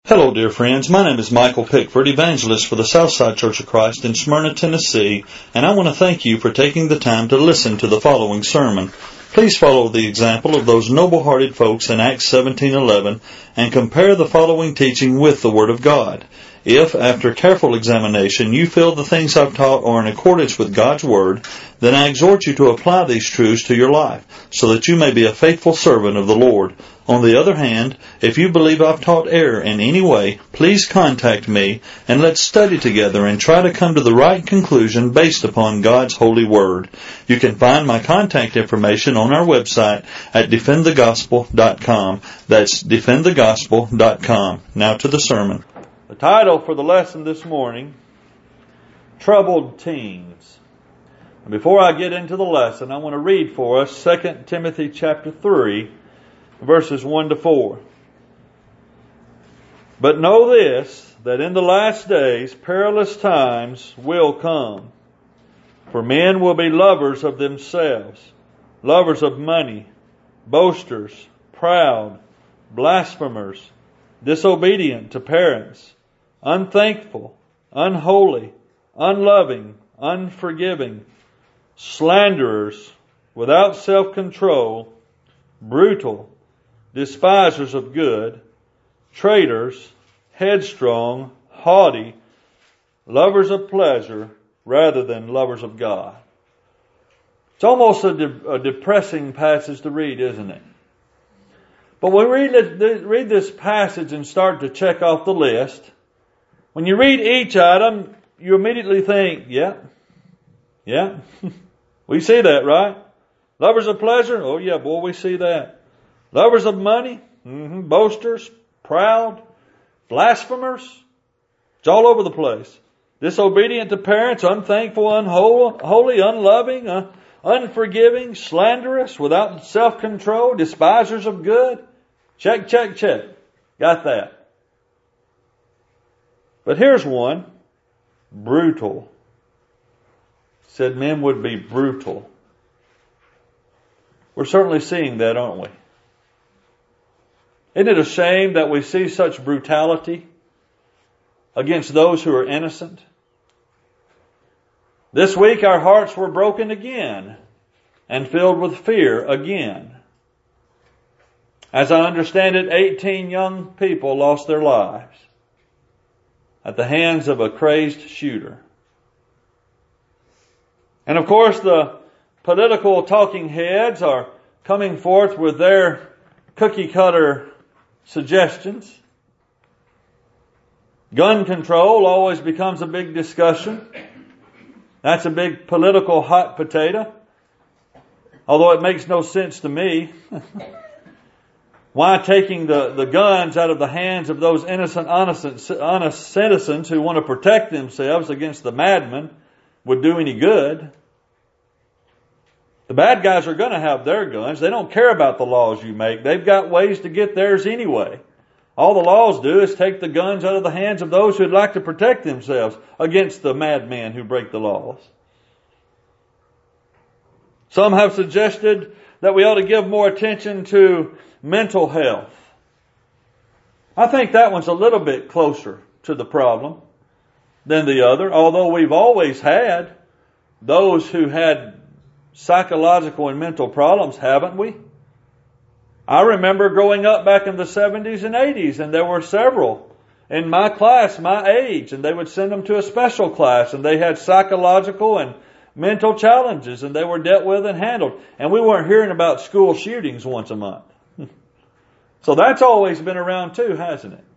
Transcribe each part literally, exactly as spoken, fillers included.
Hello, dear friends. My name is Michael Pickford, evangelist for the Southside Church of Christ in Smyrna, Tennessee, and I want to thank you for taking the time to listen to the following sermon. Please follow the example of those noble-hearted folks in Acts seventeen eleven and compare the following teaching with the Word of God. If, after careful examination, you feel the things I've taught are in accordance with God's Word, then I exhort you to apply these truths to your life, so that you may be a faithful servant of the Lord. On the other hand, if you believe I've taught error in any way, please contact me, and let's study together and try to come to the right conclusion based upon God's holy Word. You can find my contact information on our website at defend the gospel dot com. That's defend the gospel dot com. Now to the sermon. The title for the lesson this morning, Troubled Teens. And before I get into the lesson, I want to read for us Second Timothy chapter three, verses one to four. But know this, that in the last days perilous times will come. For men will be lovers of themselves, lovers of money, boasters, proud, blasphemers, disobedient to parents, unthankful, unholy, unloving, unforgiving, slanderers, without self-control, brutal, despisers of good, traitors, headstrong, haughty, lovers of pleasure rather than lovers of God. It's almost a, de- a depressing passage to read, isn't it? But when we read, read this passage and start to check off the list, when you read each item, you immediately think, yeah, yeah, we see that, right? Lovers of pleasure? Oh yeah, boy, we see that. Lovers of money? Mm-hmm. Boasters? Proud? Blasphemers? It's all over the place. Disobedient to parents, unthankful, unholy, unloving, uh, unforgiving, slanderous, without self-control, despisers of good. Check, check, check. Got that. But here's one. Brutal. Said men would be brutal. We're certainly seeing that, aren't we? Isn't it a shame that we see such brutality against those who are innocent? This week our hearts were broken again and filled with fear again. As I understand it, eighteen young people lost their lives at the hands of a crazed shooter. And of course the political talking heads are coming forth with their cookie cutter suggestions. Gun control always becomes a big discussion. That's a big political hot potato. Although it makes no sense to me. Why taking the, the guns out of the hands of those innocent, honest, honest citizens who want to protect themselves against the madmen would do any good? The bad guys are going to have their guns. They don't care about the laws you make. They've got ways to get theirs anyway. All the laws do is take the guns out of the hands of those who'd like to protect themselves against the madmen who break the laws. Some have suggested that we ought to give more attention to mental health. I think that one's a little bit closer to the problem than the other, although we've always had those who had psychological and mental problems, haven't we? I remember growing up back in the seventies and eighties, and there were several in my class, my age, and they would send them to a special class, and they had psychological and mental challenges, and they were dealt with and handled. And we weren't hearing about school shootings once a month. So that's always been around too, hasn't it?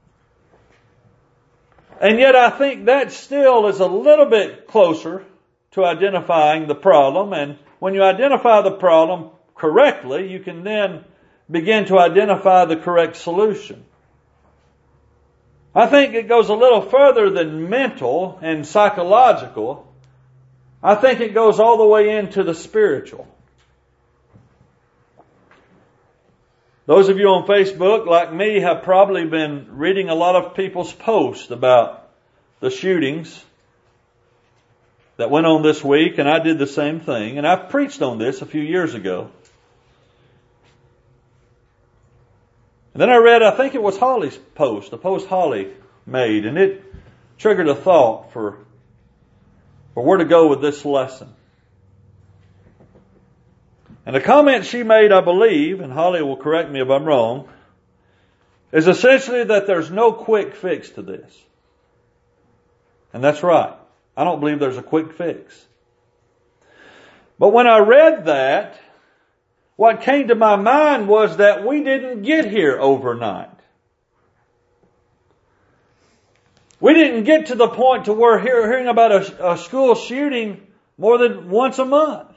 And yet I think that still is a little bit closer to identifying the problem. And when you identify the problem correctly, you can then begin to identify the correct solution. I think it goes a little further than mental and psychological. I think it goes all the way into the spiritual. Those of you on Facebook, like me, have probably been reading a lot of people's posts about the shootings that went on this week, and I did the same thing. And I preached on this a few years ago. And then I read, I think it was Holly's post, the post Holly made, and it triggered a thought for, for where to go with this lesson. And the comment she made, I believe, and Holly will correct me if I'm wrong, is essentially that there's no quick fix to this. And that's right. I don't believe there's a quick fix. But when I read that, what came to my mind was that we didn't get here overnight. We didn't get to the point to where we're hearing about a, a school shooting more than once a month.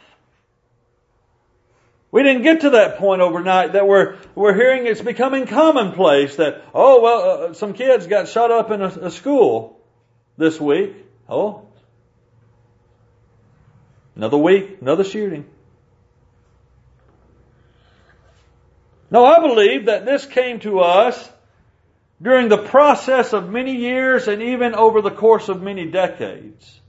We didn't get to that point overnight that we're, we're hearing it's becoming commonplace that, oh, well, uh, some kids got shot up in a, a school this week. Oh, another week, another shooting. No, I believe that this came to us during the process of many years and even over the course of many decades.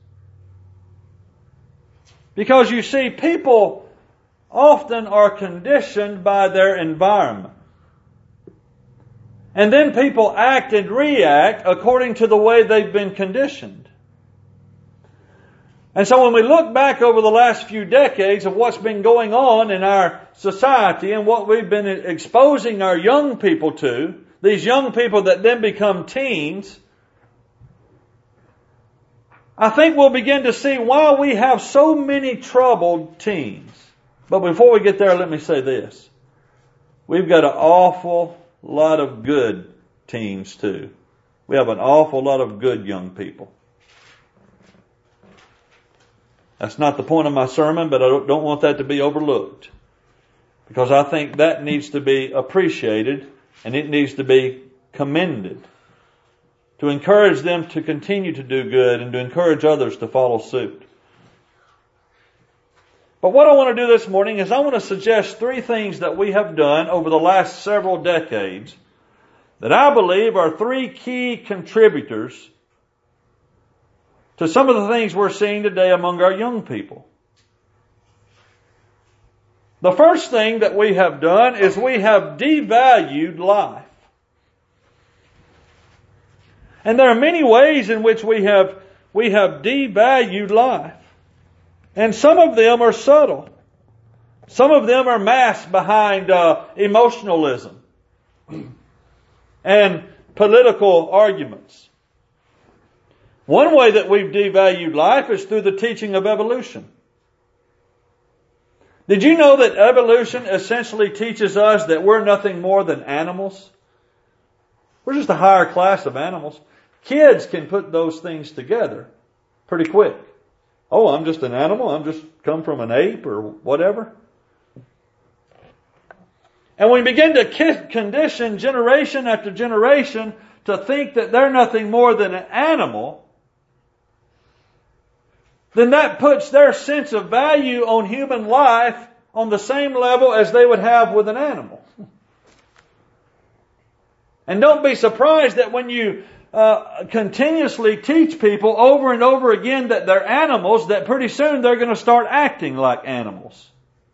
Because you see, people often are conditioned by their environment. And then people act and react according to the way they've been conditioned. And so when we look back over the last few decades of what's been going on in our society and what we've been exposing our young people to, these young people that then become teens, I think we'll begin to see why we have so many troubled teens. But before we get there, let me say this. We've got an awful lot of good teens too. We have an awful lot of good young people. That's not the point of my sermon, but I don't want that to be overlooked. Because I think that needs to be appreciated and it needs to be commended. To encourage them to continue to do good and to encourage others to follow suit. But what I want to do this morning is I want to suggest three things that we have done over the last several decades that I believe are three key contributors to some of the things we're seeing today among our young people. The first thing that we have done is we have devalued life. And there are many ways in which we have, we have devalued life. And some of them are subtle. Some of them are masked behind uh, emotionalism and political arguments. One way that we've devalued life is through the teaching of evolution. Did you know that evolution essentially teaches us that we're nothing more than animals? We're just a higher class of animals. Kids can put those things together pretty quick. Oh, I'm just an animal. I'm just come from an ape or whatever. And we begin to condition generation after generation to think that they're nothing more than an animal. Then that puts their sense of value on human life on the same level as they would have with an animal. And don't be surprised that when you uh, continuously teach people over and over again that they're animals, that pretty soon they're going to start acting like animals.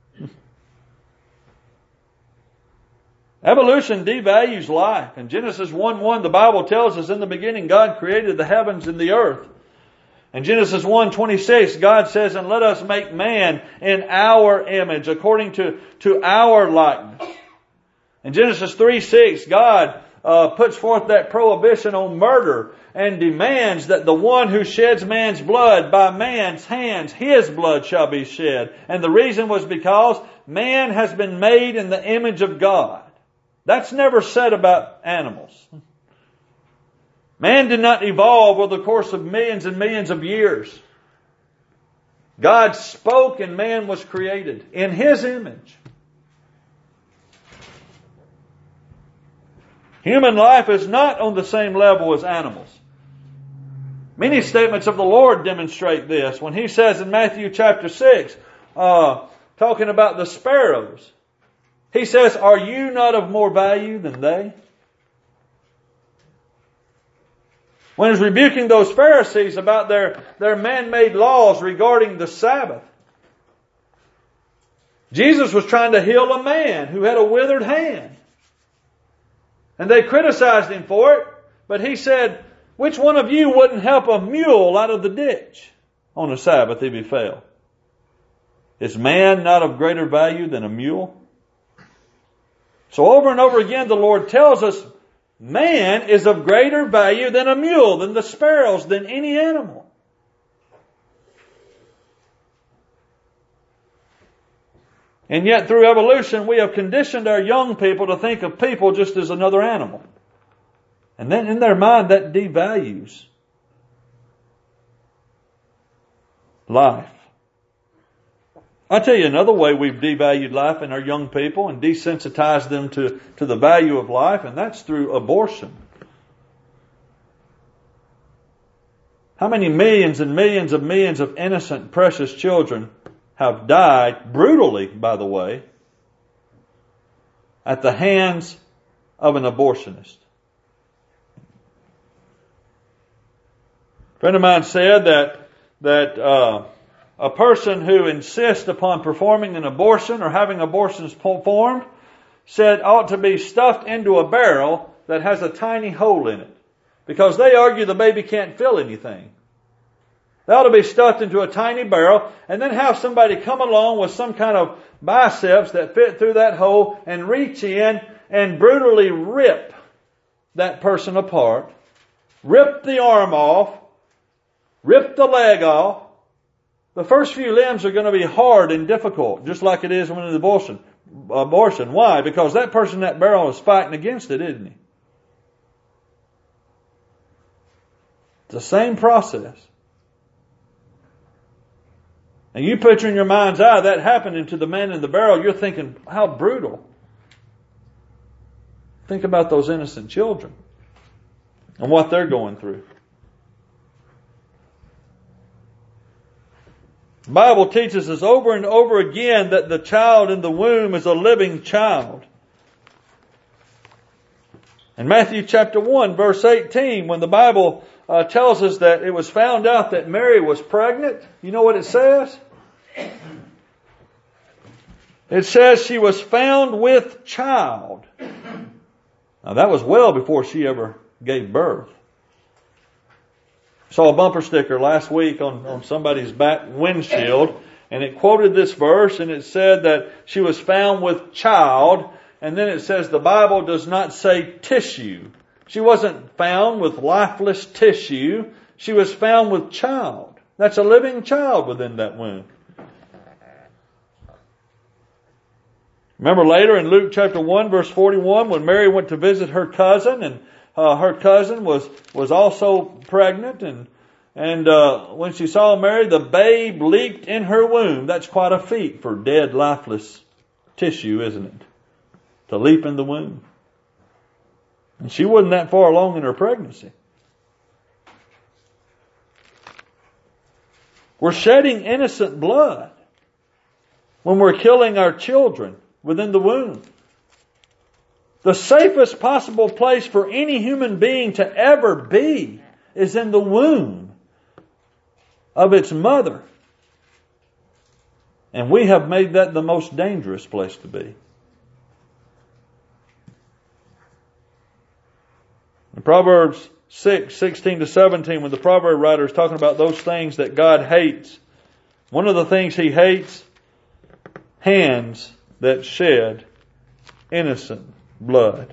Evolution devalues life. In Genesis one one, the Bible tells us in the beginning God created the heavens and the earth. In Genesis one twenty-six, God says, and let us make man in our image, according to, to our likeness. In Genesis three six, God uh, puts forth that prohibition on murder and demands that the one who sheds man's blood by man's hands, his blood shall be shed. And the reason was because man has been made in the image of God. That's never said about animals. Man did not evolve over the course of millions and millions of years. God spoke and man was created in His image. Human life is not on the same level as animals. Many statements of the Lord demonstrate this. When He says in Matthew chapter six, uh, talking about the sparrows, He says, are you not of more value than they? When He's rebuking those Pharisees about their, their man-made laws regarding the Sabbath, Jesus was trying to heal a man who had a withered hand. And they criticized him for it, but he said, which one of you wouldn't help a mule out of the ditch on the Sabbath if he fell? Is man not of greater value than a mule? So over and over again the Lord tells us man is of greater value than a mule, than the sparrows, than any animal. And yet through evolution we have conditioned our young people to think of people just as another animal. And then in their mind that devalues life. I'll tell you another way we've devalued life in our young people and desensitized them to, to the value of life, and that's through abortion. How many millions and millions of millions of innocent, precious children have died, brutally, by the way, at the hands of an abortionist? A friend of mine said that, that, uh, a person who insists upon performing an abortion or having abortions performed said ought to be stuffed into a barrel that has a tiny hole in it. Because they argue the baby can't feel anything. They ought to be stuffed into a tiny barrel and then have somebody come along with some kind of biceps that fit through that hole and reach in and brutally rip that person apart. Rip the arm off. Rip the leg off. The first few limbs are going to be hard and difficult, just like it is when an abortion. Abortion. Why? Because that person in that barrel is fighting against it, isn't he? It's the same process. And you picture in your mind's eye that happening to the man in the barrel, you're thinking, how brutal. Think about those innocent children and what they're going through. The Bible teaches us over and over again that the child in the womb is a living child. In Matthew chapter one, verse eighteen, when the Bible uh, tells us that it was found out that Mary was pregnant, you know what it says? It says she was found with child. Now that was well before she ever gave birth. Saw a bumper sticker last week on, on somebody's back windshield, and it quoted this verse, and it said that she was found with child, and then it says the Bible does not say tissue. She wasn't found with lifeless tissue. She was found with child. That's a living child within that womb. Remember later in Luke chapter one, verse forty-one, when Mary went to visit her cousin, and Uh, her cousin was, was also pregnant, and, and, uh, when she saw Mary, the babe leaped in her womb. That's quite a feat for dead, lifeless tissue, isn't it? To leap in the womb. And she wasn't that far along in her pregnancy. We're shedding innocent blood when we're killing our children within the womb. The safest possible place for any human being to ever be is in the womb of its mother. And we have made that the most dangerous place to be. In Proverbs six, sixteen to seventeen, when the proverb writer is talking about those things that God hates, one of the things He hates, hands that shed innocent blood.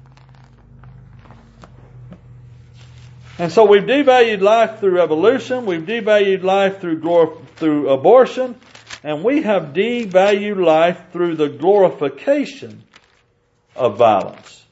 And so we've devalued life through evolution, we've devalued life through glor- through abortion, and we have devalued life through the glorification of violence.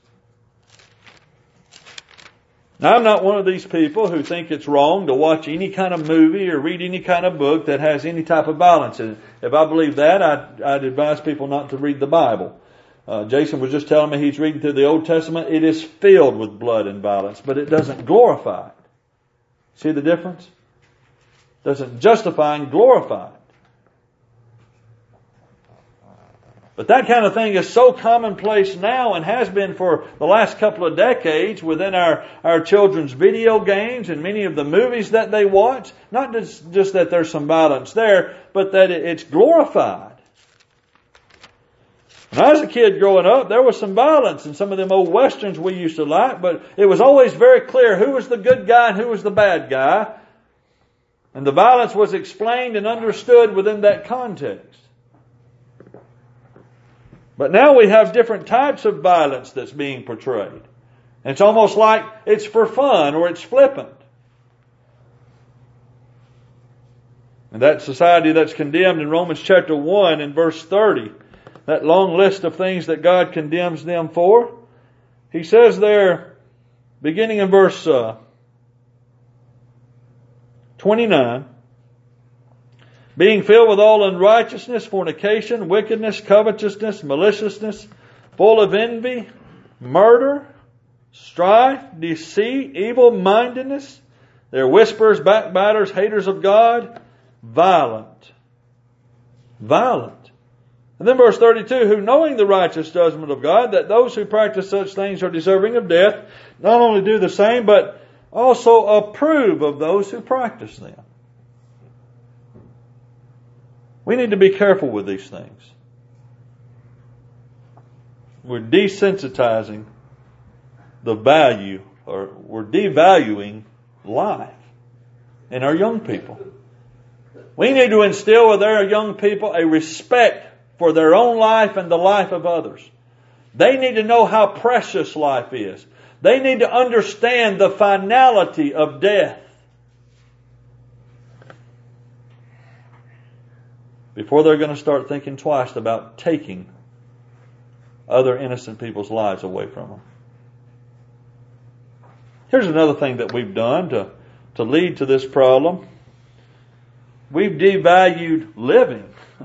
Now, I'm not one of these people who think it's wrong to watch any kind of movie or read any kind of book that has any type of violence in it. If I believe that, I'd, I'd advise people not to read the Bible. Uh, Jason was just telling me he's reading through the Old Testament. It is filled with blood and violence, but it doesn't glorify it. See the difference? It doesn't justify and glorify it. But that kind of thing is so commonplace now and has been for the last couple of decades within our, our children's video games and many of the movies that they watch. Not just, just that there's some violence there, but that it, it's glorified. When I was a kid growing up, there was some violence in some of them old westerns we used to like, but it was always very clear who was the good guy and who was the bad guy. And the violence was explained and understood within that context. But now we have different types of violence that's being portrayed. And it's almost like it's for fun or it's flippant. And that society that's condemned in Romans chapter one and verse thirty, that long list of things that God condemns them for, He says there, beginning in verse uh, twenty-nine, being filled with all unrighteousness, fornication, wickedness, covetousness, maliciousness, full of envy, murder, strife, deceit, evil-mindedness. They're whisperers, backbiters, haters of God, violent. Violent. And then verse thirty-two, who knowing the righteous judgment of God, that those who practice such things are deserving of death, not only do the same, but also approve of those who practice them. We need to be careful with these things. We're desensitizing the value, or we're devaluing life in our young people. We need to instill with our young people a respect for their own life and the life of others. They need to know how precious life is. They need to understand the finality of death before they're going to start thinking twice about taking other innocent people's lives away from them. Here's another thing that we've done to, to lead to this problem. We've devalued living.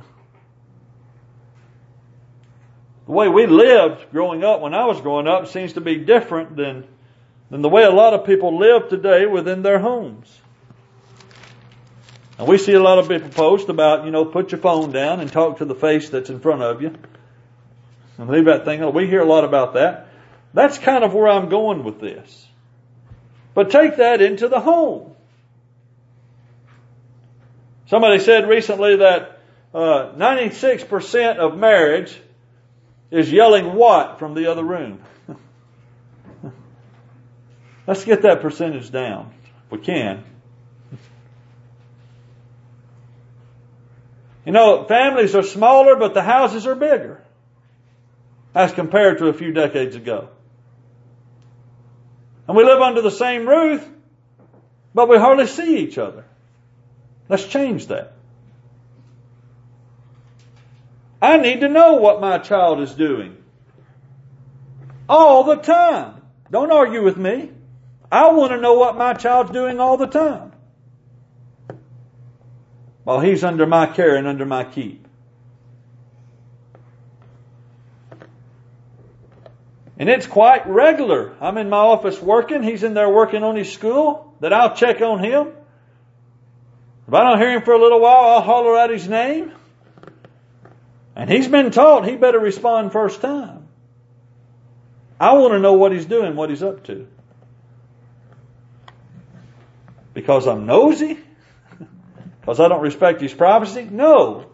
The way we lived growing up, when I was growing up, seems to be different than, than the way a lot of people live today within their homes. And we see a lot of people post about, you know, put your phone down and talk to the face that's in front of you. And leave that thing on. We hear a lot about that. That's kind of where I'm going with this. But take that into the home. Somebody said recently that uh, ninety-six percent of marriage is yelling what from the other room. Let's get that percentage down, if we can. You know, families are smaller, but the houses are bigger as compared to a few decades ago. And we live under the same roof, but we hardly see each other. Let's change that. I need to know what my child is doing. All the time. Don't argue with me. I want to know what my child's doing all the time. While he's under my care and under my keep. And it's quite regular. I'm in my office working. He's in there working on his school. That I'll check on him. If I don't hear him for a little while, I'll holler out his name. And he's been taught he better respond first time. I want to know what he's doing, what he's up to. Because I'm nosy? Because I don't respect his privacy? No.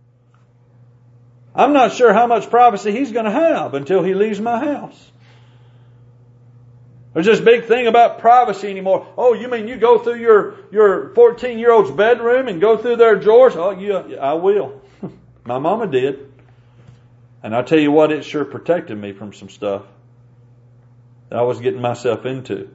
I'm not sure how much privacy he's going to have until he leaves my house. There's this big thing about privacy anymore. Oh, you mean you go through your, your fourteen-year-old's bedroom and go through their drawers? Oh, yeah, I will. My mama did. And I tell you what, it sure protected me from some stuff that I was getting myself into.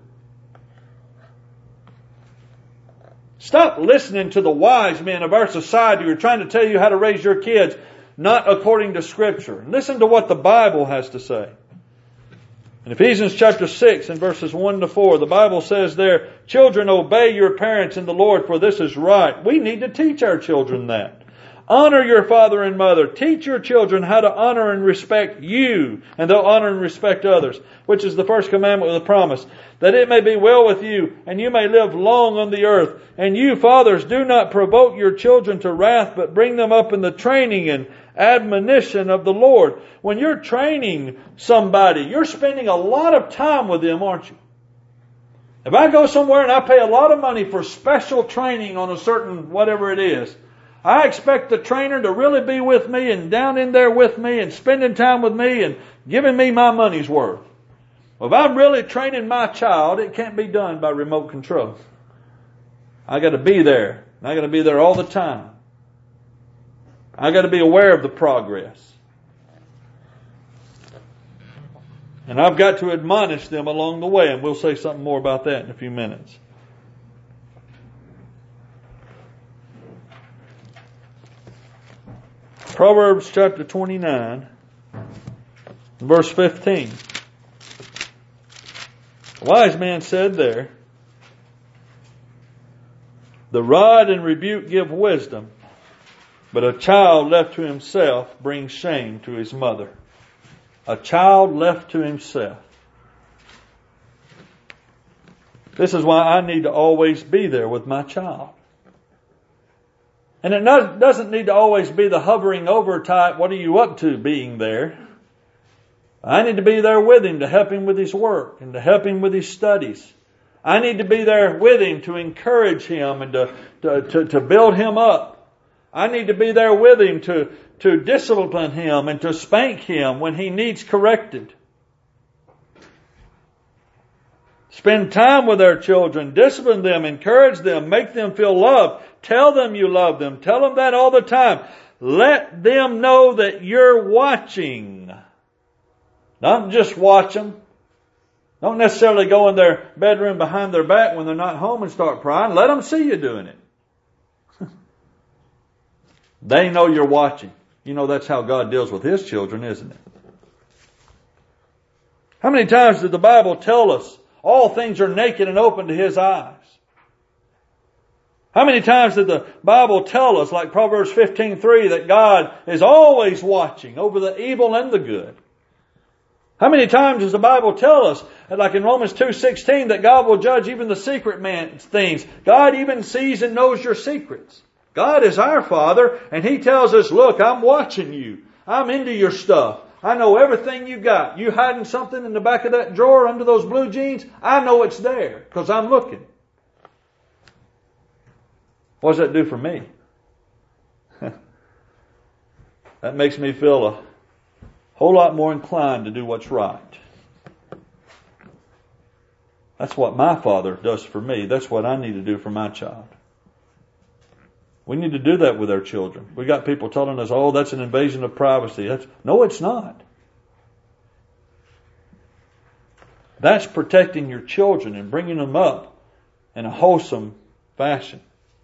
Stop listening to the wise men of our society who are trying to tell you how to raise your kids, not according to Scripture. Listen to what the Bible has to say. In Ephesians chapter six and verses one to four, the Bible says there, children, obey your parents in the Lord, for this is right. We need to teach our children that. Honor your father and mother. Teach your children how to honor and respect you, and they'll honor and respect others, which is the first commandment with a promise, that it may be well with you, and you may live long on the earth. And you, fathers, do not provoke your children to wrath, but bring them up in the training and admonition of the Lord. When you're training somebody, you're spending a lot of time with them, aren't you? If I go somewhere and I pay a lot of money for special training on a certain whatever it is, I expect the trainer to really be with me and down in there with me and spending time with me and giving me my money's worth. Well, if I'm really training my child, it can't be done by remote control. I got to be there. I got to be there all the time. I got to be aware of the progress. And I've got to admonish them along the way, and we'll say something more about that in a few minutes. Proverbs chapter twenty-nine, verse fifteen. The wise man said there, the rod and rebuke give wisdom, but a child left to himself brings shame to his mother. A child left to himself. This is why I need to always be there with my child. And it not, doesn't need to always be the hovering over type, what are you up to being there. I need to be there with him to help him with his work and to help him with his studies. I need to be there with him to encourage him and to, to, to, to build him up. I need to be there with him to, to discipline him and to spank him when he needs corrected. Spend time with our children, discipline them, encourage them, make them feel loved. Tell them you love them. Tell them that all the time. Let them know that you're watching. Don't just watch them. Don't necessarily go in their bedroom behind their back when they're not home and start crying. Let them see you doing it. They know you're watching. You know that's how God deals with His children, isn't it? How many times did the Bible tell us all things are naked and open to His eyes? How many times did the Bible tell us, like Proverbs fifteen three, that God is always watching over the evil and the good? How many times does the Bible tell us, like in Romans two sixteen, that God will judge even the secret man's things? God even sees and knows your secrets. God is our Father, and He tells us, look, I'm watching you. I'm into your stuff. I know everything you got. You hiding something in the back of that drawer under those blue jeans? I know it's there, because I'm looking. What does that do for me? That makes me feel a whole lot more inclined to do what's right. That's what my Father does for me. That's what I need to do for my child. We need to do that with our children. We got people telling us, oh, that's an invasion of privacy. That's, no, it's not. That's protecting your children and bringing them up in a wholesome fashion.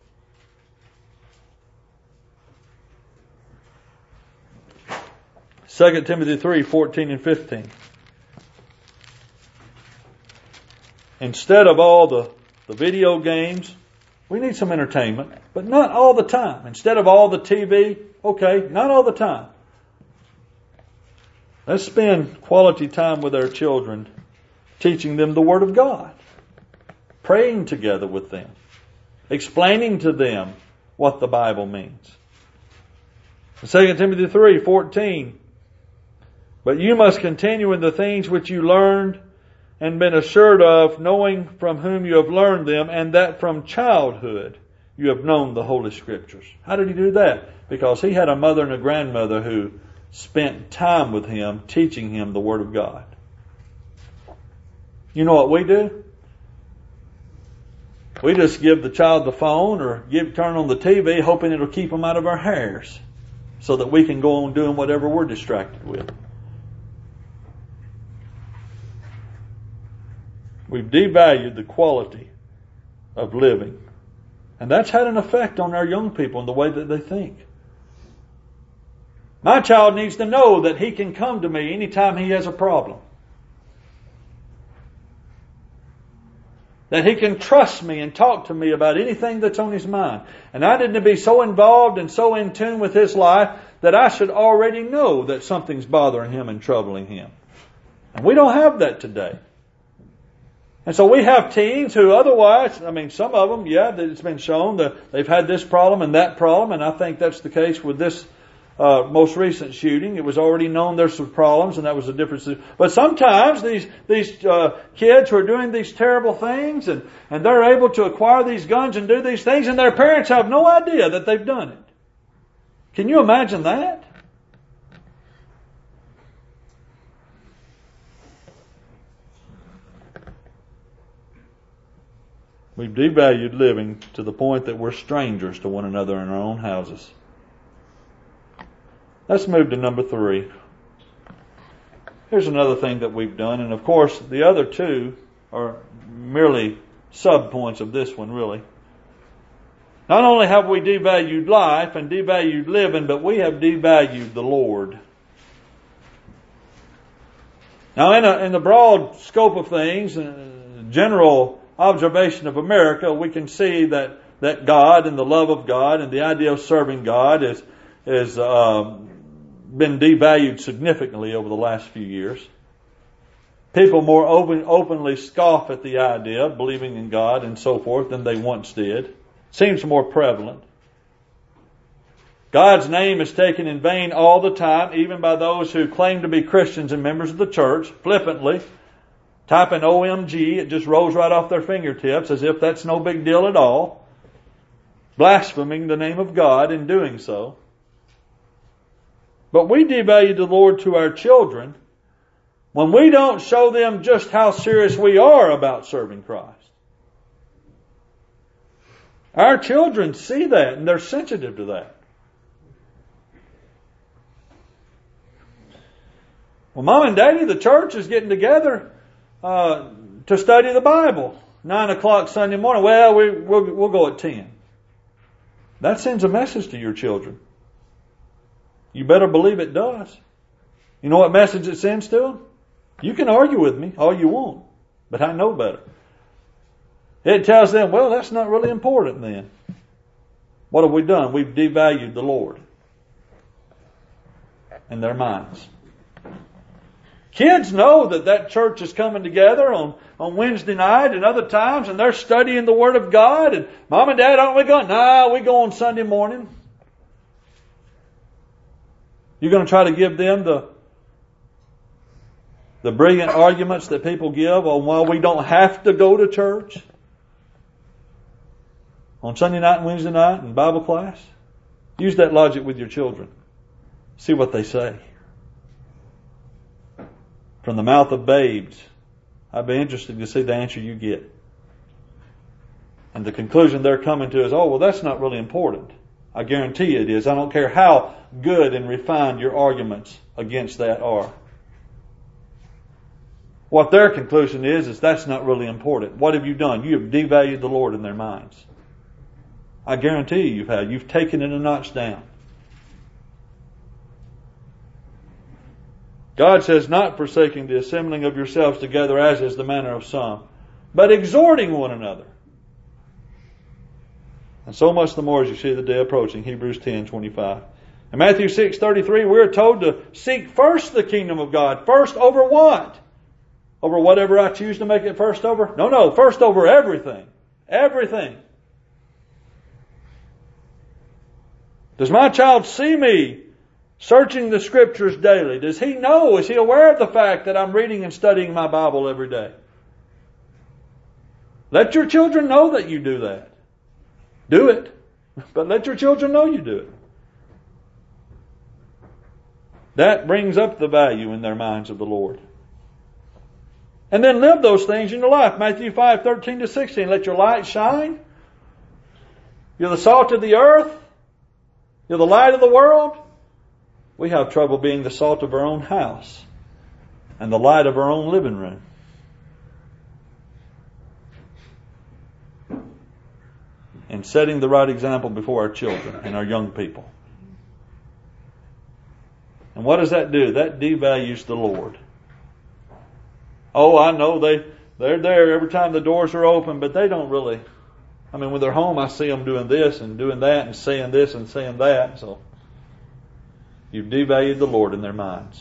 Second Timothy three fourteen and fifteen. Instead of all the, the video games, we need some entertainment, but not all the time. Instead of all the T V, okay, not all the time. Let's spend quality time with our children, teaching them the Word of God, praying together with them, explaining to them what the Bible means. Second Timothy three fourteen. But you must continue in the things which you learned and been assured of, knowing from whom you have learned them, and that from childhood you have known the Holy Scriptures. How did he do that? Because he had a mother and a grandmother who spent time with him, teaching him the Word of God. You know what we do? We just give the child the phone or give turn on the T V, hoping it'll keep them out of our hairs, so that we can go on doing whatever we're distracted with. We've devalued the quality of living. And that's had an effect on our young people and the way that they think. My child needs to know that he can come to me anytime he has a problem. That he can trust me and talk to me about anything that's on his mind. And I need to be so involved and so in tune with his life that I should already know that something's bothering him and troubling him. And we don't have that today. And so we have teens who otherwise, I mean, some of them, yeah, it's been shown that they've had this problem and that problem, and I think that's the case with this uh, most recent shooting. It was already known there's some problems, and that was the difference. But sometimes these these uh, kids who are doing these terrible things, and, and they're able to acquire these guns and do these things, and their parents have no idea that they've done it. Can you imagine that? We've devalued living to the point that we're strangers to one another in our own houses. Let's move to number three. Here's another thing that we've done, and of course the other two are merely sub-points of this one, really. Not only have we devalued life and devalued living, but we have devalued the Lord. Now, in, a, in the broad scope of things, uh, general observation of America, we can see that, that God and the love of God and the idea of serving God is, is uh, been devalued significantly over the last few years. People more open, openly scoff at the idea of believing in God and so forth than they once did. Seems more prevalent. God's name is taken in vain all the time, even by those who claim to be Christians and members of the church, flippantly. Typing O M G, it just rolls right off their fingertips as if that's no big deal at all. Blaspheming the name of God in doing so. But we devalue the Lord to our children when we don't show them just how serious we are about serving Christ. Our children see that and they're sensitive to that. Well, Mom and Daddy, the church is getting together uh, to study the Bible. Nine o'clock Sunday morning. Well, we, we'll, we'll go at ten. That sends a message to your children. You better believe it does. You know what message it sends to them? You can argue with me all you want, but I know better. It tells them, well, that's not really important then. What have we done? We've devalued the Lord in their minds. Kids know that that church is coming together on, on Wednesday night and other times, and they're studying the Word of God. And Mom and Dad, aren't we going? Nah, we go on Sunday morning. You're going to try to give them the the brilliant arguments that people give on why we don't have to go to church on Sunday night and Wednesday night in Bible class? Use that logic with your children. See what they say. From the mouth of babes, I'd be interested to see the answer you get. And the conclusion they're coming to is, oh, well, that's not really important. I guarantee you it is. I don't care how good and refined your arguments against that are. What their conclusion is, is that's not really important. What have you done? You have devalued the Lord in their minds. I guarantee you you've had. You've taken it a notch down. God says, not forsaking the assembling of yourselves together as is the manner of some, but exhorting one another. And so much the more as you see the day approaching. Hebrews ten twenty-five. In Matthew six thirty-three, we're told to seek first the kingdom of God. First over what? Over whatever I choose to make it first over? No, no. First over everything. Everything. Does my child see me searching the Scriptures daily? Does he know? Is he aware of the fact that I'm reading and studying my Bible every day? Let your children know that you do that. Do it. But let your children know you do it. That brings up the value in their minds of the Lord. And then live those things in your life. Matthew five thirteen to sixteen. Let your light shine. You're the salt of the earth. You're the light of the world. We have trouble being the salt of our own house and the light of our own living room. And setting the right example before our children and our young people. And what does that do? That devalues the Lord. Oh, I know they, they're there every time the doors are open, but they don't really. I mean, when they're home, I see them doing this and doing that and saying this and saying that. So you've devalued the Lord in their minds.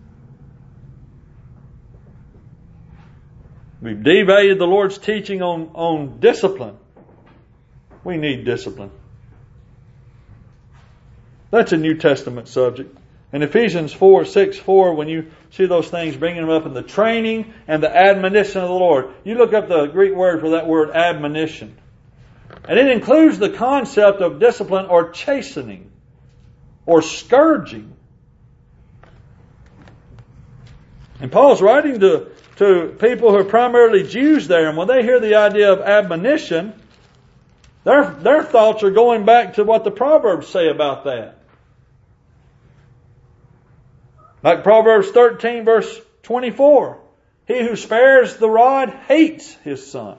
We've devalued the Lord's teaching on, on discipline. We need discipline. That's a New Testament subject. In Ephesians four, six, four, when you see those things, bringing them up in the training and the admonition of the Lord, you look up the Greek word for that word, admonition. And it includes the concept of discipline or chastening or scourging. And Paul's writing to, to people who are primarily Jews there, and when they hear the idea of admonition, their, their thoughts are going back to what the Proverbs say about that. Like Proverbs thirteen verse twenty-four. He who spares the rod hates his son.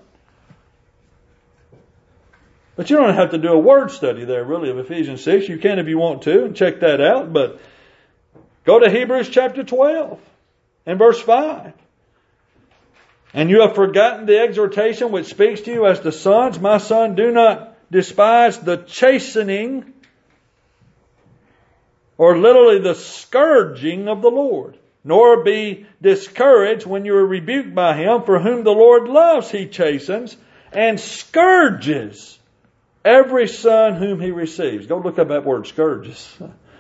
But you don't have to do a word study there really of Ephesians six. You can if you want to and check that out. But go to Hebrews chapter twelve and verse five. And you have forgotten the exhortation which speaks to you as to sons. My son, do not despise the chastening, or literally the scourging of the Lord, nor be discouraged when you are rebuked by Him, for whom the Lord loves He chastens and scourges every son whom He receives. Go look up that word, scourges.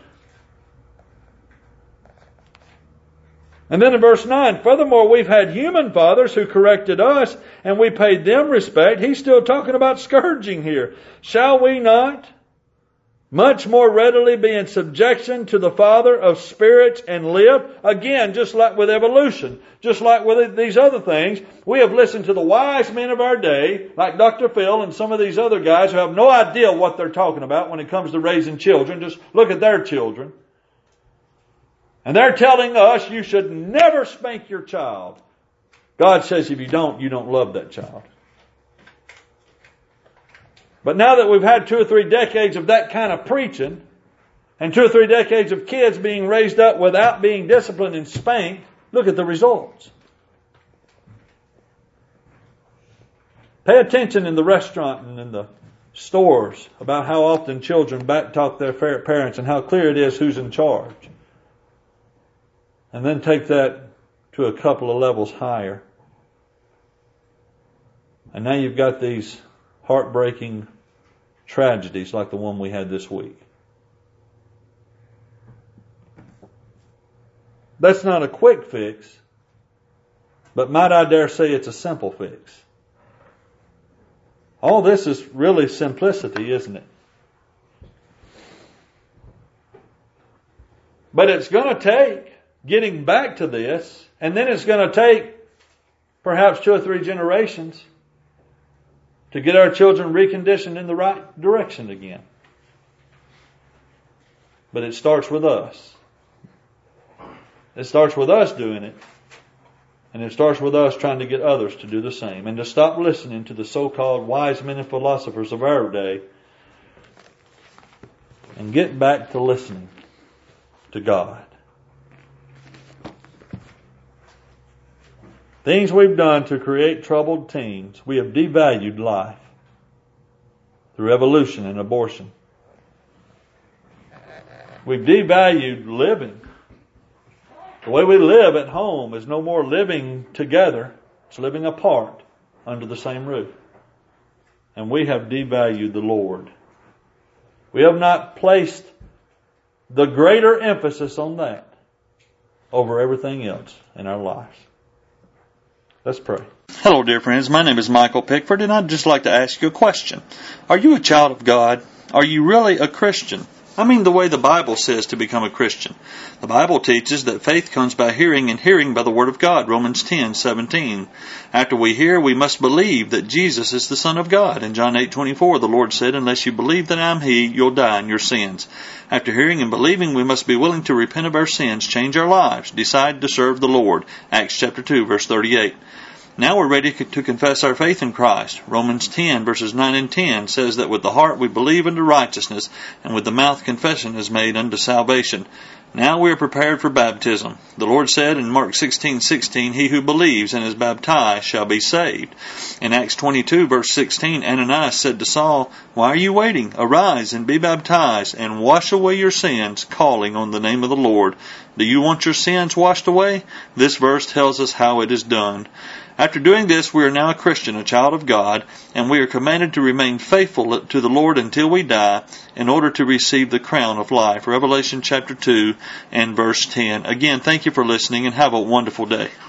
And then in verse nine, furthermore, we've had human fathers who corrected us, and we paid them respect. He's still talking about scourging here. Shall we not much more readily be in subjection to the Father of spirits and live? Again, just like with evolution, just like with these other things, we have listened to the wise men of our day, like Doctor Phil and some of these other guys who have no idea what they're talking about when it comes to raising children. Just look at their children. And they're telling us you should never spank your child. God says if you don't, you don't love that child. But now that we've had two or three decades of that kind of preaching, and two or three decades of kids being raised up without being disciplined and spanked, look at the results. Pay attention in the restaurant and in the stores about how often children backtalk their parents and how clear it is who's in charge. And then take that to a couple of levels higher. And now you've got these heartbreaking tragedies like the one we had this week. That's not a quick fix, but might I dare say it's a simple fix. All this is really simplicity, isn't it? But it's going to take getting back to this, and then it's going to take perhaps two or three generations to get our children reconditioned in the right direction again. But it starts with us. It starts with us doing it. And it starts with us trying to get others to do the same. And to stop listening to the so-called wise men and philosophers of our day. And get back to listening to God. Things we've done to create troubled teens. We have devalued life through evolution and abortion. We've devalued living. The way we live at home is no more living together. It's living apart under the same roof. And we have devalued the Lord. We have not placed the greater emphasis on that over everything else in our lives. Let's pray. Hello, dear friends. My name is Michael Pickford, and I'd just like to ask you a question. Are you a child of God? Are you really a Christian? I mean the way the Bible says to become a Christian. The Bible teaches that faith comes by hearing, and hearing by the Word of God, Romans ten seventeen. After we hear, we must believe that Jesus is the Son of God. In John eight twenty-four, the Lord said, unless you believe that I am He, you'll die in your sins. After hearing and believing, we must be willing to repent of our sins, change our lives, decide to serve the Lord. Acts chapter two, verse thirty-eight. Now we're ready to confess our faith in Christ. Romans ten, verses nine and ten says that with the heart we believe unto righteousness, and with the mouth confession is made unto salvation. Now we are prepared for baptism. The Lord said in Mark sixteen sixteen, he who believes and is baptized shall be saved. In Acts twenty-two, verse sixteen, Ananias said to Saul, why are you waiting? Arise and be baptized, and wash away your sins, calling on the name of the Lord. Do you want your sins washed away? This verse tells us how it is done. After doing this, we are now a Christian, a child of God, and we are commanded to remain faithful to the Lord until we die in order to receive the crown of life. Revelation chapter two and verse ten. Again, thank you for listening and have a wonderful day.